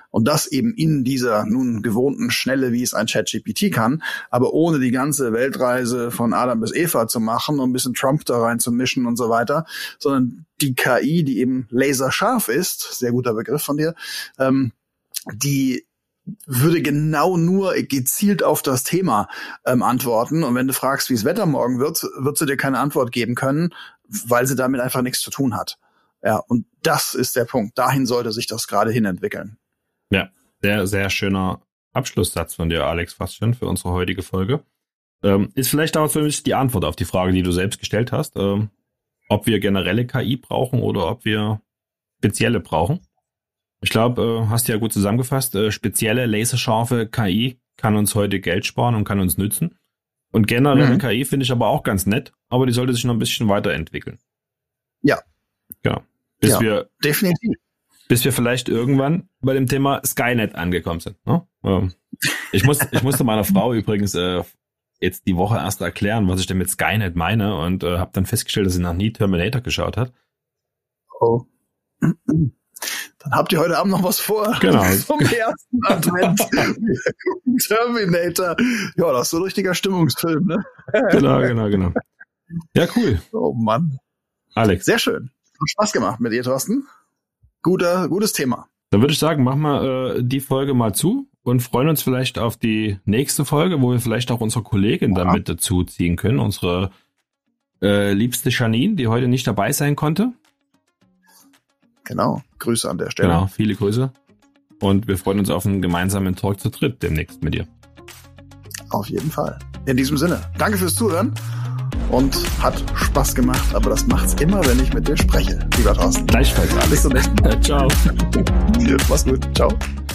Und das eben in dieser nun gewohnten Schnelle, wie es ein ChatGPT kann, aber ohne die ganze Weltreise von Adam bis Eva zu machen und ein bisschen Trump da rein zu mischen und so weiter, sondern die KI, die eben laserscharf ist, sehr guter Begriff von dir, die würde genau nur gezielt auf das Thema antworten. Und wenn du fragst, wie es Wetter morgen wird sie dir keine Antwort geben können, weil sie damit einfach nichts zu tun hat. Ja, und das ist der Punkt. Dahin sollte sich das gerade hin entwickeln. Ja, sehr, sehr schöner Abschlusssatz von dir, Alex, fast schon für unsere heutige Folge. Ist vielleicht auch so die Antwort auf die Frage, die du selbst gestellt hast, ob wir generelle KI brauchen oder ob wir spezielle brauchen. Ich glaube, hast du ja gut zusammengefasst, spezielle, laserscharfe KI kann uns heute Geld sparen und kann uns nützen. Und generelle KI finde ich aber auch ganz nett, aber die sollte sich noch ein bisschen weiterentwickeln. Ja. Genau. Definitiv. Bis wir vielleicht irgendwann bei dem Thema Skynet angekommen sind. Ne? Ich musste meiner Frau übrigens jetzt die Woche erst erklären, was ich denn mit Skynet meine und habe dann festgestellt, dass sie noch nie Terminator geschaut hat. Oh. Dann habt ihr heute Abend noch was vor. Genau. Zum ersten Advent. Terminator. Ja, das ist so ein richtiger Stimmungsfilm, ne? Genau. Ja, cool. Oh Mann. Alex. Sehr schön. Hat Spaß gemacht mit dir, Thorsten. Gutes Thema. Dann würde ich sagen, machen wir die Folge mal zu und freuen uns vielleicht auf die nächste Folge, wo wir vielleicht auch unsere Kollegin damit dazu ziehen können. Unsere liebste Janine, die heute nicht dabei sein konnte. Genau. Grüße an der Stelle. Genau, viele Grüße. Und wir freuen uns auf einen gemeinsamen Talk zu dritt demnächst mit dir. Auf jeden Fall. In diesem Sinne, danke fürs Zuhören. Und hat Spaß gemacht, aber das macht's immer, wenn ich mit dir spreche, lieber Thorsten. Gleichfalls, Alex. Bis zum nächsten Mal. Ciao. Mach's gut. Ciao.